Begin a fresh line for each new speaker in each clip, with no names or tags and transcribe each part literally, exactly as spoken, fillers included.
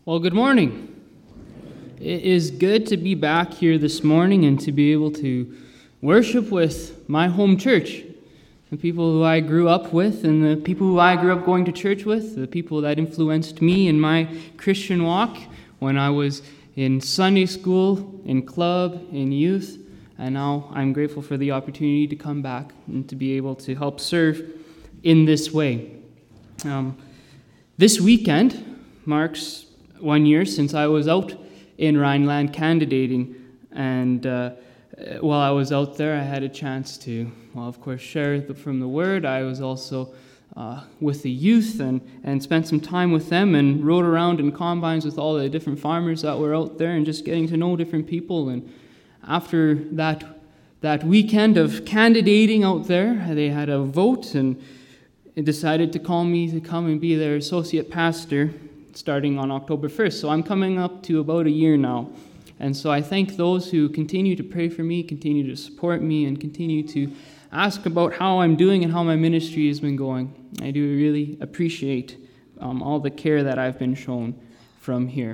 Well, good morning. It is good to be back here this morning and to be able to worship with my home church, the people who I grew up with and the people who I grew up going to church with, the people that influenced me in my Christian walk when I was in Sunday school, in club, in youth, and now I'm grateful for the opportunity to come back and to be able to help serve in this way. Um, this weekend marks one year since I was out in Rhineland candidating, and uh, while I was out there, I had a chance to, well, of course, share the, from the Word. I was also uh, with the youth and, and spent some time with them and rode around in combines with all the different farmers that were out there and just getting to know different people. And after that that weekend of candidating out there, they had a vote and decided to call me to come and be their associate pastor starting on October first. So I'm coming up to about a year now. And so I thank those who continue to pray for me, continue to support me, and continue to ask about how I'm doing and how my ministry has been going. I do really appreciate um, all the care that I've been shown from here.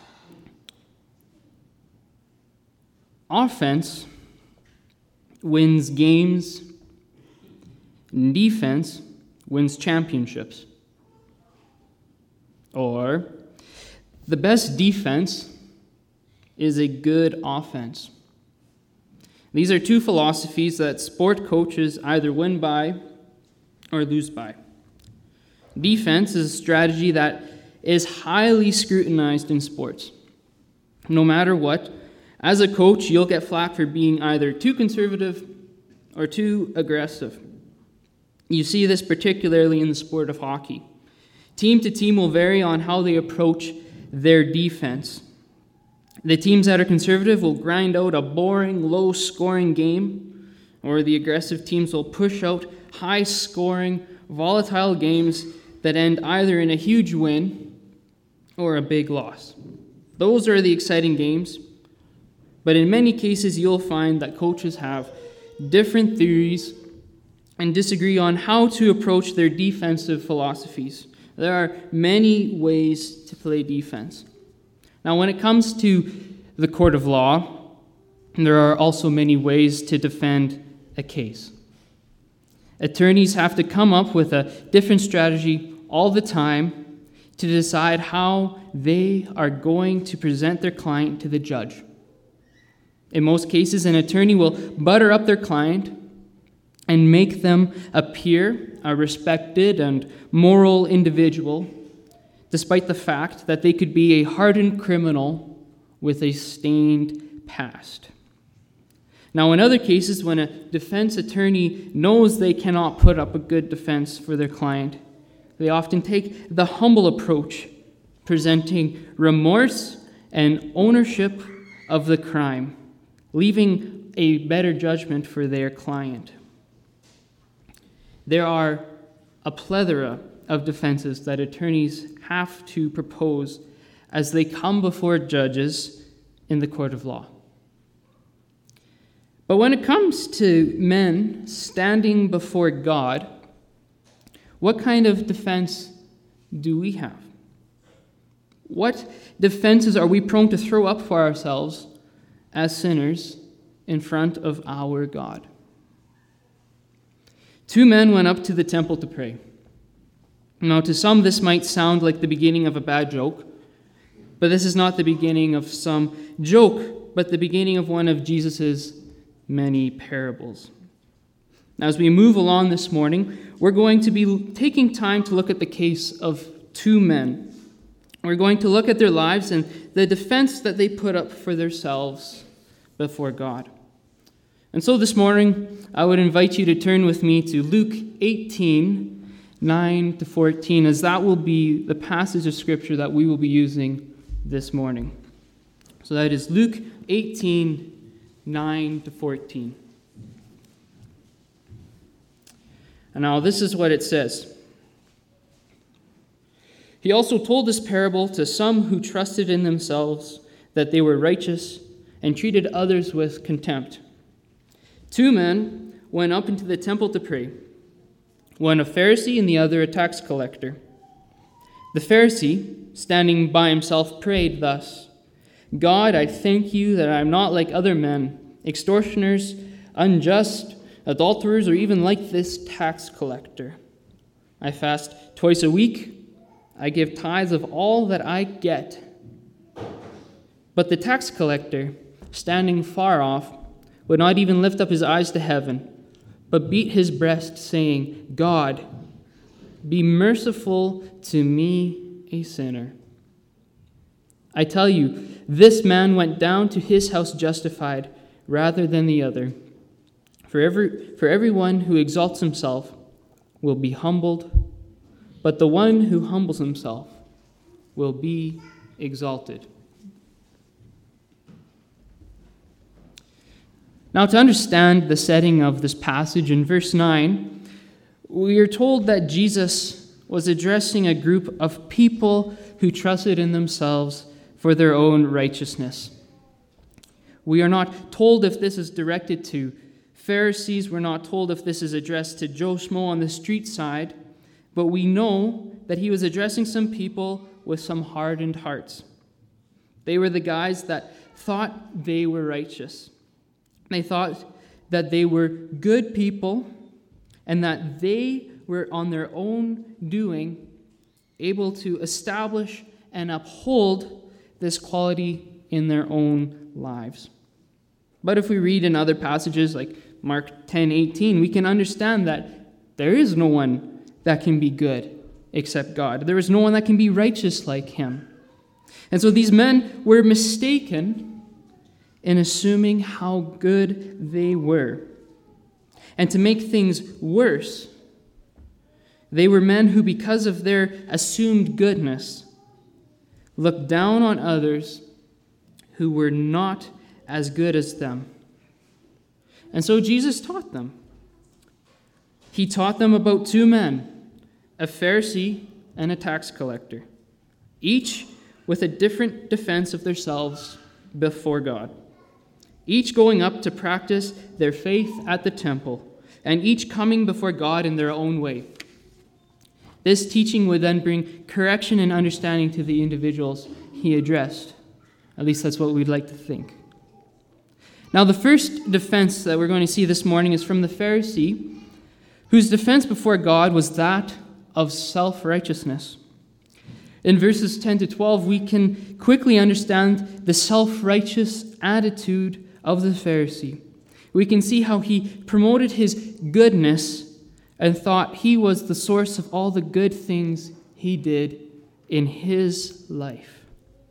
Offense wins games, and defense wins championships. Or, the best defense is a good offense. These are two philosophies that sport coaches either win by or lose by. Defense is a strategy that is highly scrutinized in sports. No matter what, as a coach, you'll get flack for being either too conservative or too aggressive. You see this particularly in the sport of hockey. Team to team will vary on how they approach their defense. The teams that are conservative will grind out a boring, low-scoring game, or the aggressive teams will push out high-scoring, volatile games that end either in a huge win or a big loss. Those are the exciting games, but in many cases you'll find that coaches have different theories and disagree on how to approach their defensive philosophies. There are many ways to play defense. Now, when it comes to the court of law, there are also many ways to defend a case. Attorneys have to come up with a different strategy all the time to decide how they are going to present their client to the judge. In most cases, an attorney will butter up their client and make them appear a respected and moral individual, despite the fact that they could be a hardened criminal with a stained past. Now, in other cases, when a defense attorney knows they cannot put up a good defense for their client, they often take the humble approach, presenting remorse and ownership of the crime, leaving a better judgment for their client. There are a plethora of defenses that attorneys have to propose as they come before judges in the court of law. But when it comes to men standing before God, what kind of defense do we have? What defenses are we prone to throw up for ourselves as sinners in front of our God? Two men went up to the temple to pray. Now, to some, this might sound like the beginning of a bad joke, but this is not the beginning of some joke, but the beginning of one of Jesus' many parables. Now, as we move along this morning, we're going to be taking time to look at the case of two men. We're going to look at their lives and the defense that they put up for themselves before God. And so this morning, I would invite you to turn with me to Luke eighteen, nine to fourteen, as that will be the passage of Scripture that we will be using this morning. So that is Luke eighteen, nine to fourteen. And now this is what it says. He also told this parable to some who trusted in themselves that they were righteous and treated others with contempt. Two men went up into the temple to pray, one a Pharisee and the other a tax collector. The Pharisee, standing by himself, prayed thus, God, I thank you that I am not like other men, extortioners, unjust, adulterers, or even like this tax collector. I fast twice a week. I give tithes of all that I get. But the tax collector, standing far off, would not even lift up his eyes to heaven, but beat his breast, saying, God, be merciful to me, a sinner. I tell you, this man went down to his house justified rather than the other. For every for everyone who exalts himself will be humbled, but the one who humbles himself will be exalted. Now, to understand the setting of this passage in verse nine, we are told that Jesus was addressing a group of people who trusted in themselves for their own righteousness. We are not told if this is directed to Pharisees. We're not told if this is addressed to Joe Schmo on the street side. But we know that he was addressing some people with some hardened hearts. They were the guys that thought they were righteous. They thought that they were good people and that they were on their own doing able to establish and uphold this quality in their own lives. But if we read in other passages like Mark ten eighteen, we can understand that there is no one that can be good except God. There is no one that can be righteous like him. And so these men were mistaken in assuming how good they were. And to make things worse, they were men who, because of their assumed goodness, looked down on others who were not as good as them. And so Jesus taught them. He taught them about two men, a Pharisee and a tax collector, each with a different defense of themselves before God, each going up to practice their faith at the temple, and each coming before God in their own way. This teaching would then bring correction and understanding to the individuals he addressed. At least that's what we'd like to think. Now, the first defense that we're going to see this morning is from the Pharisee, whose defense before God was that of self-righteousness. In verses ten to twelve, we can quickly understand the self-righteous attitude of the Pharisee. We can see how he promoted his goodness and thought he was the source of all the good things he did in his life.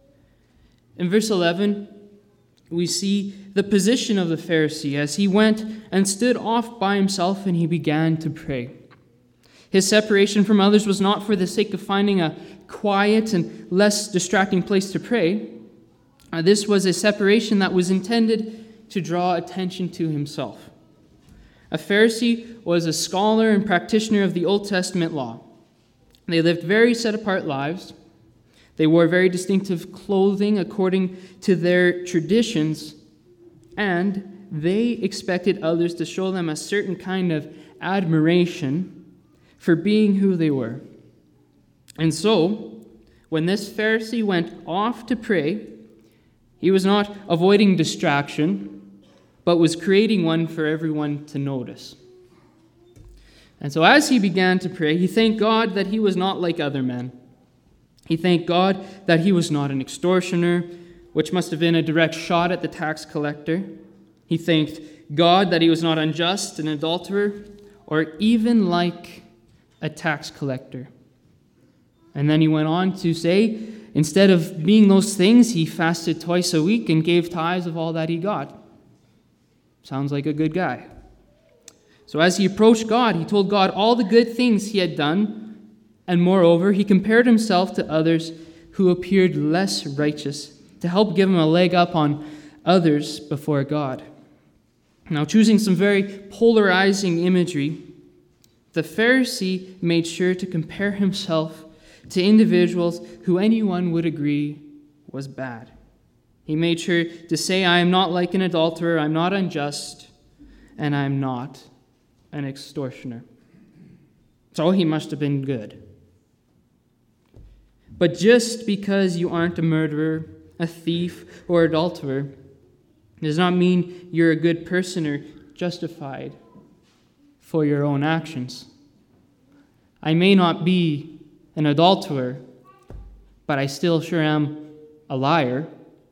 In verse eleven, we see the position of the Pharisee as he went and stood off by himself and he began to pray. His separation from others was not for the sake of finding a quiet and less distracting place to pray. Uh, this was a separation that was intended to draw attention to himself. A Pharisee was a scholar and practitioner of the Old Testament law. They lived very set-apart lives. They wore very distinctive clothing according to their traditions, and they expected others to show them a certain kind of admiration for being who they were. And so, when this Pharisee went off to pray, he was not avoiding distraction, but was creating one for everyone to notice. And so as he began to pray, he thanked God that he was not like other men. He thanked God that he was not an extortioner, which must have been a direct shot at the tax collector. He thanked God that he was not unjust, an adulterer, or even like a tax collector. And then he went on to say, instead of being those things, he fasted twice a week and gave tithes of all that he got. Sounds like a good guy. So as he approached God, he told God all the good things he had done, and moreover, he compared himself to others who appeared less righteous to help give him a leg up on others before God. Now, choosing some very polarizing imagery, the Pharisee made sure to compare himself to individuals who anyone would agree was bad. He made sure to say, I am not like an adulterer, I'm not unjust, and I'm not an extortioner. So he must have been good. But just because you aren't a murderer, a thief, or adulterer does not mean you're a good person or justified for your own actions. I may not be an adulterer, but I still sure am a liar.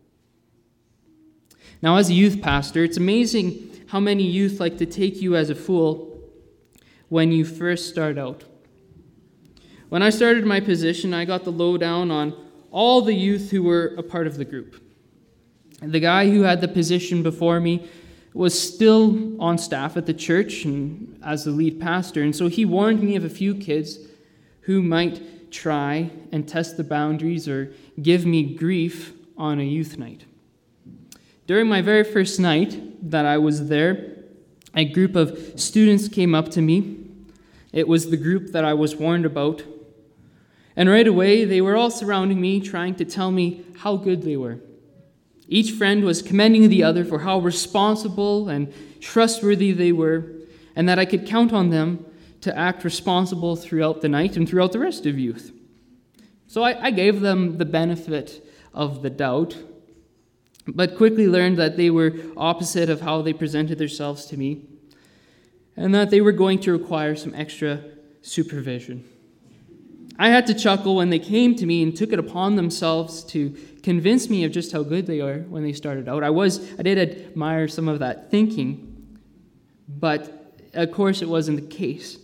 Now, as a youth pastor, it's amazing how many youth like to take you as a fool when you first start out. When I started my position, I got the lowdown on all the youth who were a part of the group. The guy who had the position before me was still on staff at the church and as the lead pastor, and so he warned me of a few kids who might try and test the boundaries or give me grief on a youth night. During my very first night that I was there, a group of students came up to me. It was the group that I was warned about. And right away, they were all surrounding me, trying to tell me how good they were. Each friend was commending the other for how responsible and trustworthy they were, and that I could count on them to act responsible throughout the night and throughout the rest of youth. So I, I gave them the benefit of the doubt, but quickly learned that they were opposite of how they presented themselves to me, and that they were going to require some extra supervision. I had to chuckle when they came to me and took it upon themselves to convince me of just how good they are when they started out. I was, I did admire some of that thinking, but of course it wasn't the case.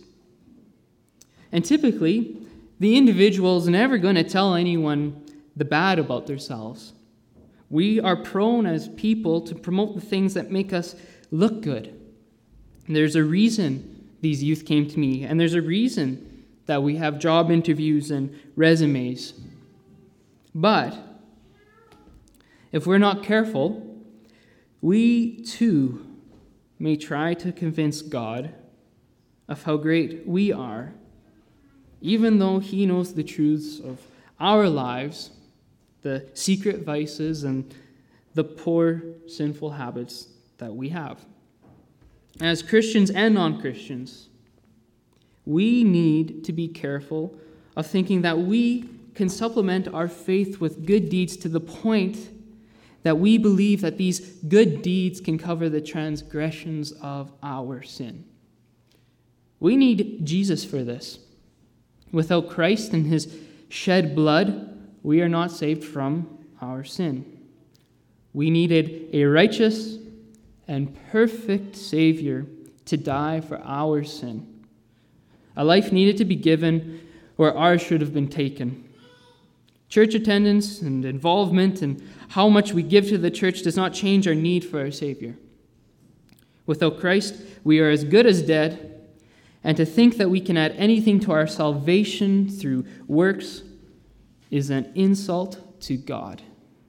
And typically, the individual is never going to tell anyone the bad about themselves. We are prone as people to promote the things that make us look good. And there's a reason these youth came to me, and there's a reason that we have job interviews and resumes. But if we're not careful, we too may try to convince God of how great we are, even though He knows the truths of our lives, the secret vices and the poor sinful habits that we have. As Christians and non-Christians, we need to be careful of thinking that we can supplement our faith with good deeds to the point that we believe that these good deeds can cover the transgressions of our sin. We need Jesus for this. Without Christ and His shed blood, we are not saved from our sin. We needed a righteous and perfect Savior to die for our sin. A life needed to be given where ours should have been taken. Church attendance and involvement and how much we give to the church does not change our need for our Savior. Without Christ, we are as good as dead, and to think that we can add anything to our salvation through works is an insult to God.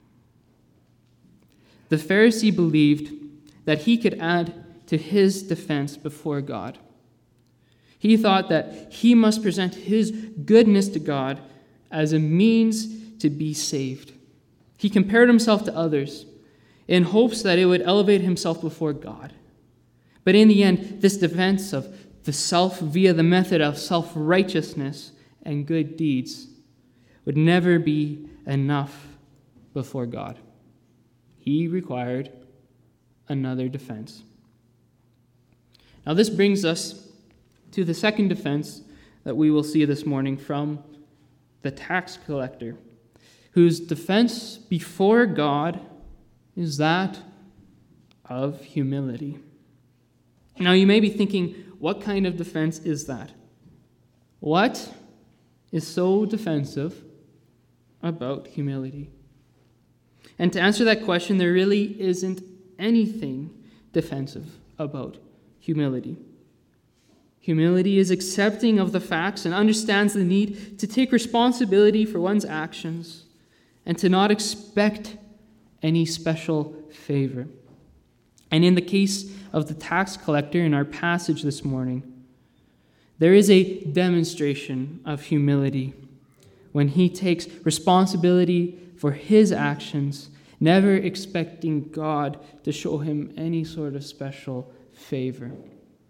The Pharisee believed that he could add to his defense before God. He thought that he must present his goodness to God as a means to be saved. He compared himself to others in hopes that it would elevate himself before God. But in the end, this defense of the self via the method of self-righteousness and good deeds would never be enough before God. He required another defense. Now this brings us to the second defense that we will see this morning from the tax collector, whose defense before God is that of humility. Now you may be thinking, what kind of defense is that? What is so defensive about humility? And to answer that question, there really isn't anything defensive about humility. Humility is accepting of the facts and understands the need to take responsibility for one's actions and to not expect any special favor. And in the case of the tax collector in our passage this morning, there is a demonstration of humility when he takes responsibility for his actions, never expecting God to show him any sort of special favor.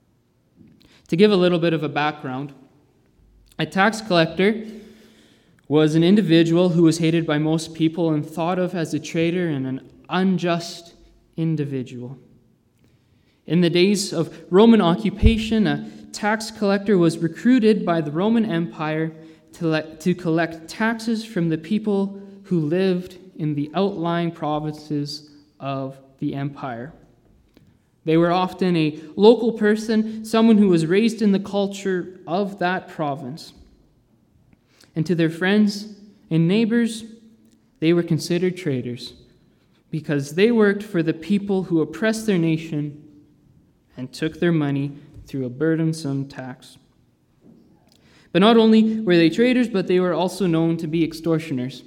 To give a little bit of a background, a tax collector was an individual who was hated by most people and thought of as a traitor and an unjust individual. In the days of Roman occupation, a tax collector was recruited by the Roman Empire to, let, to collect taxes from the people who lived in the outlying provinces of the empire. They were often a local person, someone who was raised in the culture of that province. And to their friends and neighbors, they were considered traitors because they worked for the people who oppressed their nation and took their money through a burdensome tax. But not only were they traitors, but they were also known to be extortioners.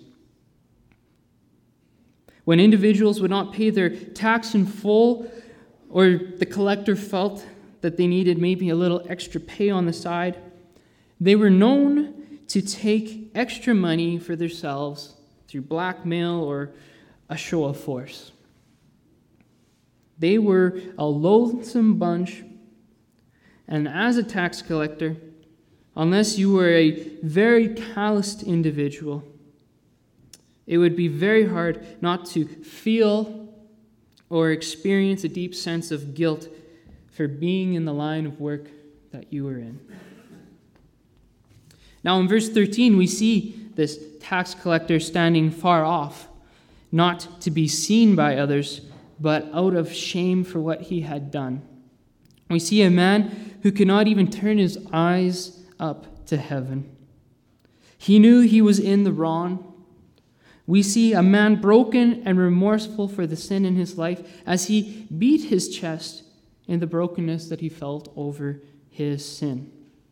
When individuals would not pay their tax in full, or the collector felt that they needed maybe a little extra pay on the side, they were known to take extra money for themselves through blackmail or a show of force. They were a loathsome bunch, and as a tax collector, unless you were a very calloused individual, it would be very hard not to feel or experience a deep sense of guilt for being in the line of work that you were in. Now in verse thirteen, we see this tax collector standing far off, not to be seen by others, but out of shame for what he had done. We see a man who could not even turn his eyes up to heaven. He knew he was in the wrong. We see a man broken and remorseful for the sin in his life as he beat his chest in the brokenness that he felt over his sin.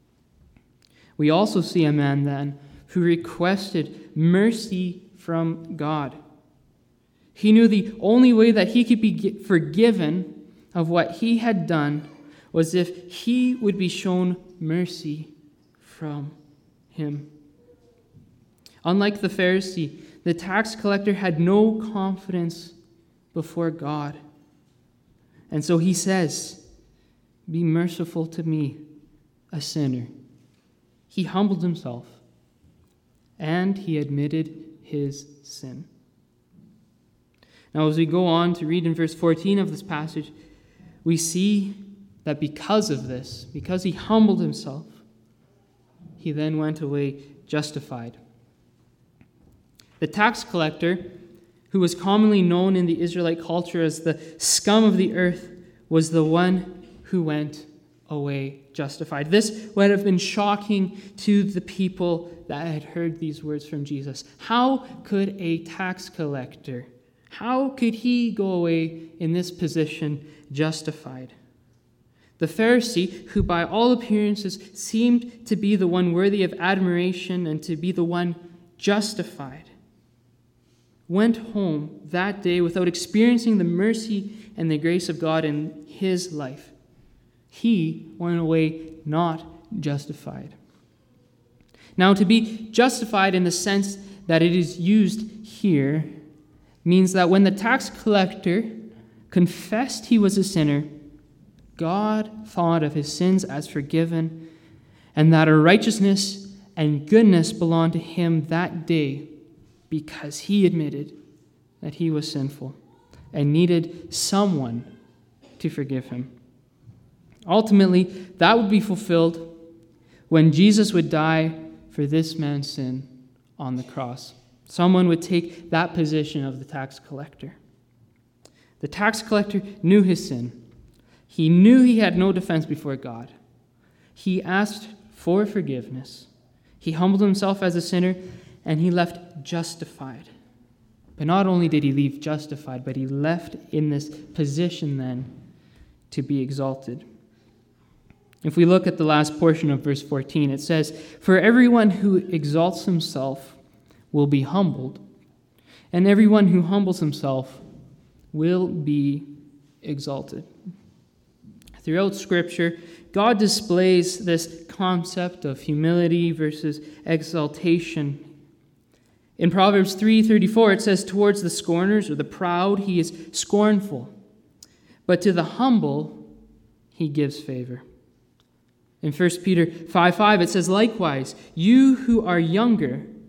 We also see a man then who requested mercy from God. He knew the only way that he could be forgiven of what he had done was if he would be shown mercy from him. Unlike the Pharisee, the tax collector had no confidence before God. And so he says, "Be merciful to me, a sinner." He humbled himself, and he admitted his sin. Now, as we go on to read in verse fourteen of this passage, we see that because of this, because he humbled himself, he then went away justified. The tax collector, who was commonly known in the Israelite culture as the scum of the earth, was the one who went away justified. This would have been shocking to the people that had heard these words from Jesus. How could a tax collector, how could he go away in this position justified? The Pharisee, who by all appearances seemed to be the one worthy of admiration and to be the one justified, went home that day without experiencing the mercy and the grace of God in his life. He went away not justified. Now, to be justified in the sense that it is used here means that when the tax collector confessed he was a sinner, God thought of his sins as forgiven, and that a righteousness and goodness belonged to him that day because he admitted that he was sinful and needed someone to forgive him. Ultimately, that would be fulfilled when Jesus would die for this man's sin on the cross. Someone would take that position of the tax collector. The tax collector knew his sin. He knew he had no defense before God. He asked for forgiveness. He humbled himself as a sinner, and he left justified. But not only did he leave justified, but he left in this position then to be exalted. If we look at the last portion of verse fourteen, it says, "For everyone who exalts himself will be humbled, and everyone who humbles himself will be exalted." Throughout Scripture, God displays this concept of humility versus exaltation. In Proverbs three thirty-four, it says, "Towards the scorners or the proud he is scornful, but to the humble he gives favor." In First Peter five five, it says, "Likewise, you who are younger,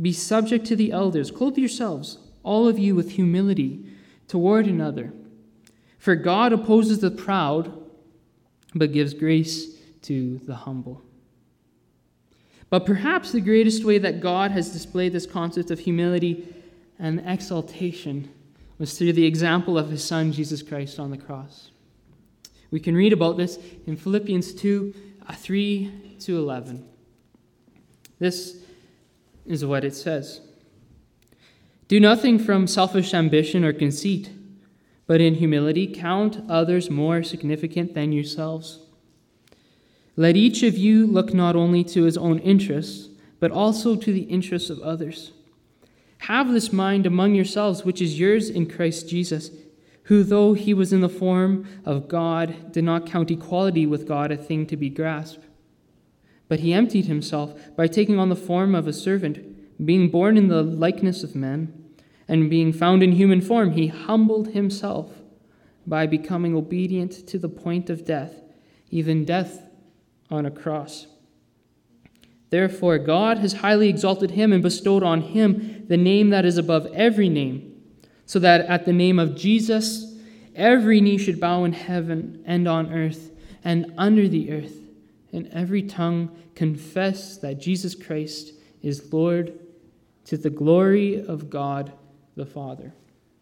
Be subject to the elders. Clothe yourselves, all of you, with humility toward another. For God opposes the proud, but gives grace to the humble. But perhaps the greatest way that God has displayed this concept of humility and exaltation was through the example of his Son, Jesus Christ, on the cross. We can read about this in Philippians two, three to eleven. This is what it says. Do nothing from selfish ambition or conceit, but in humility count others more significant than yourselves. Let each of you look not only to his own interests, but also to the interests of others. Have this mind among yourselves, which is yours in Christ Jesus, who, though he was in the form of God, did not count equality with God a thing to be grasped. But he emptied himself by taking on the form of a servant, being born in the likeness of men, and being found in human form, he humbled himself by becoming obedient to the point of death, even death on a cross. Therefore, God has highly exalted him and bestowed on him the name that is above every name, so that at the name of Jesus, every knee should bow in heaven and on earth and under the earth, and every tongue confess that Jesus Christ is Lord, to the glory of God the Father.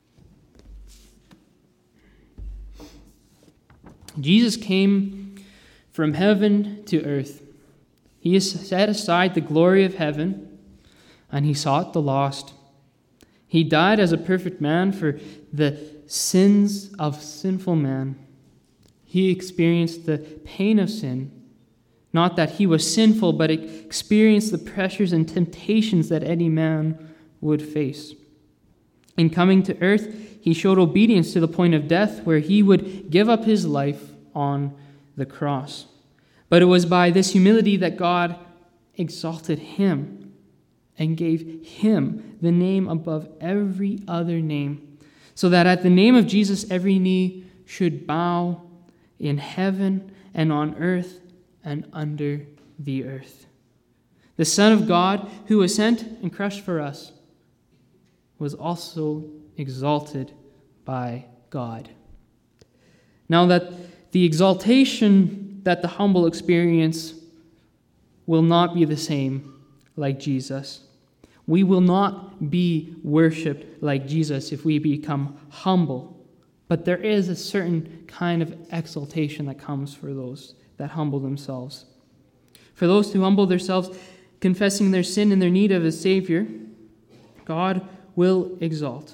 Jesus came from heaven to earth. He has set aside the glory of heaven, and he sought the lost. He died as a perfect man for the sins of sinful man. He experienced the pain of sin. Not that he was sinful, but experienced the pressures and temptations that any man would face. In coming to earth, he showed obedience to the point of death, where he would give up his life on the cross. But it was by this humility that God exalted him and gave him the name above every other name, so that at the name of Jesus every knee should bow in heaven and on earth and under the earth. The Son of God, who was sent and crushed for us, was also exalted by God. Now that the exaltation that the humble experience will not be the same like Jesus. We will not be worshipped like Jesus if we become humble. But there is a certain kind of exaltation that comes for those that humble themselves. For those who humble themselves, confessing their sin and their need of a Savior, God will exalt.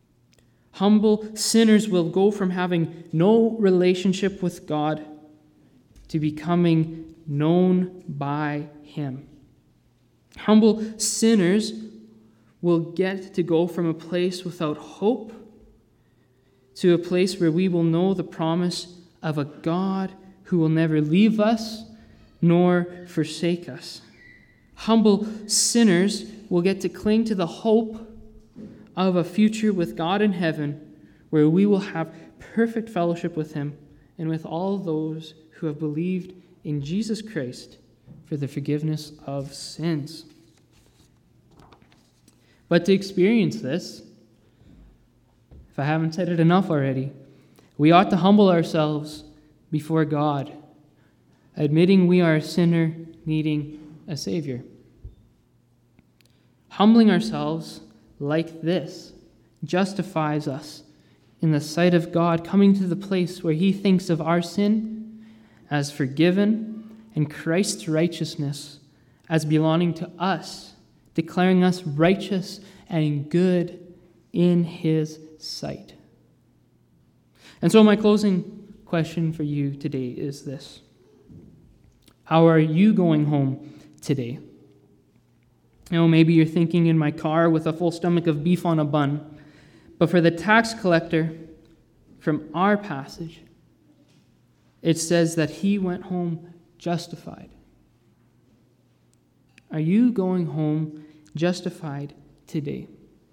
Humble sinners will go from having no relationship with God to becoming known by him. Humble sinners will get to go from a place without hope to a place where we will know the promise of a God who will never leave us nor forsake us. Humble sinners will get to cling to the hope of a future with God in heaven, where we will have perfect fellowship with him and with all those who have believed in Jesus Christ for the forgiveness of sins. But to experience this, if I haven't said it enough already, we ought to humble ourselves before God, admitting we are a sinner needing a Savior. Humbling ourselves like this justifies us in the sight of God, coming to the place where he thinks of our sin as forgiven and Christ's righteousness as belonging to us, declaring us righteous and good in his sight. And so my closing question for you today is this: how are you going home today? You know, maybe you're thinking, in my car with a full stomach of beef on a bun. But for the tax collector, from our passage, it says that he went home justified. Are you going home justified today?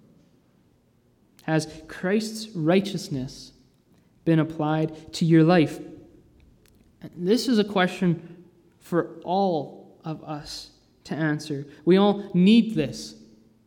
Has Christ's righteousness been applied to your life? This is a question for all of us to answer. We all need this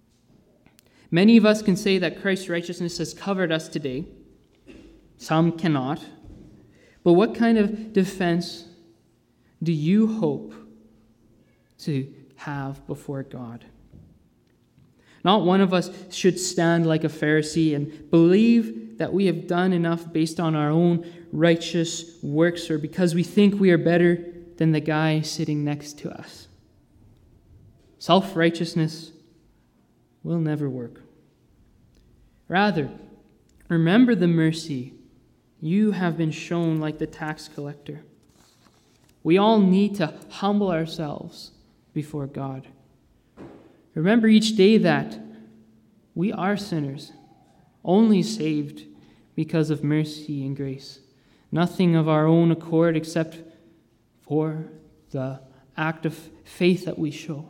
Many of us can say that Christ's righteousness has covered us today. Some cannot. But what kind of defense do you hope to have before God? Not one of us should stand like a Pharisee and believe that we have done enough based on our own righteous works or because we think we are better than the guy sitting next to us. Self-righteousness will never work. Rather, remember the mercy you have been shown like the tax collector. We all need to humble ourselves before God. Remember each day that we are sinners, only saved because of mercy and grace. Nothing of our own accord except for the act of faith that we show.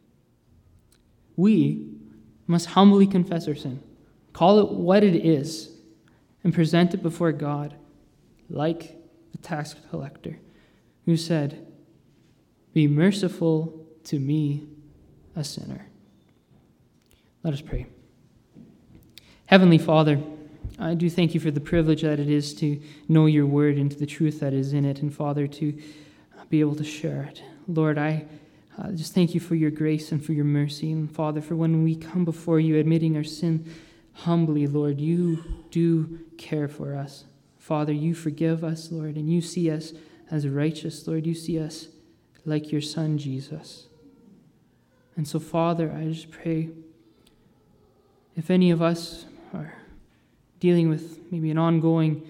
We must humbly confess our sin, call it what it is, and present it before God like the tax collector who said, "Be merciful to me, a sinner." Let us pray. Heavenly Father, I do thank you for the privilege that it is to know your word and to the truth that is in it, and Father, to be able to share it. Lord, I uh, just thank you for your grace and for your mercy, and Father, for when we come before you admitting our sin humbly, Lord, you do care for us. Father, you forgive us, Lord, and you see us as righteous, Lord. You see us like your Son, Jesus. And so, Father, I just pray, if any of us are dealing with maybe an ongoing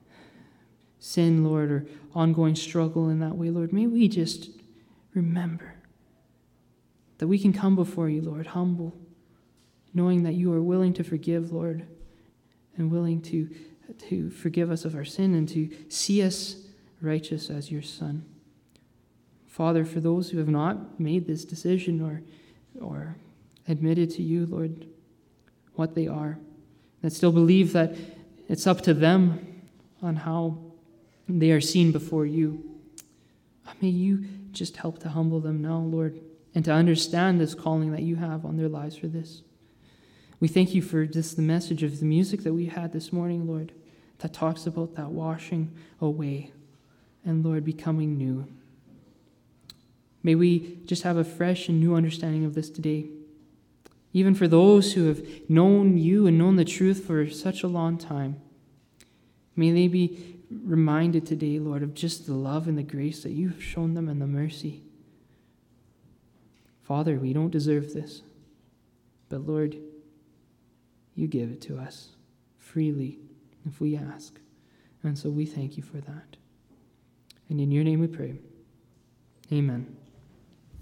sin, Lord, or ongoing struggle in that way, Lord, may we just remember that we can come before you, Lord, humble, knowing that you are willing to forgive, Lord, and willing to, to forgive us of our sin and to see us righteous as your Son. Father, for those who have not made this decision or, or admitted to you, Lord, what they are, that still believe that it's up to them on how they are seen before you, may you just help to humble them now, Lord, and to understand this calling that you have on their lives for this. We thank you for just the message of the music that we had this morning, Lord, that talks about that washing away and, Lord, becoming new. May we just have a fresh and new understanding of this today. Even for those who have known you and known the truth for such a long time, may they be reminded today, Lord, of just the love and the grace that you have shown them and the mercy. Father, we don't deserve this, but Lord, you give it to us freely if we ask. And so we thank you for that. And in your name we pray. Amen.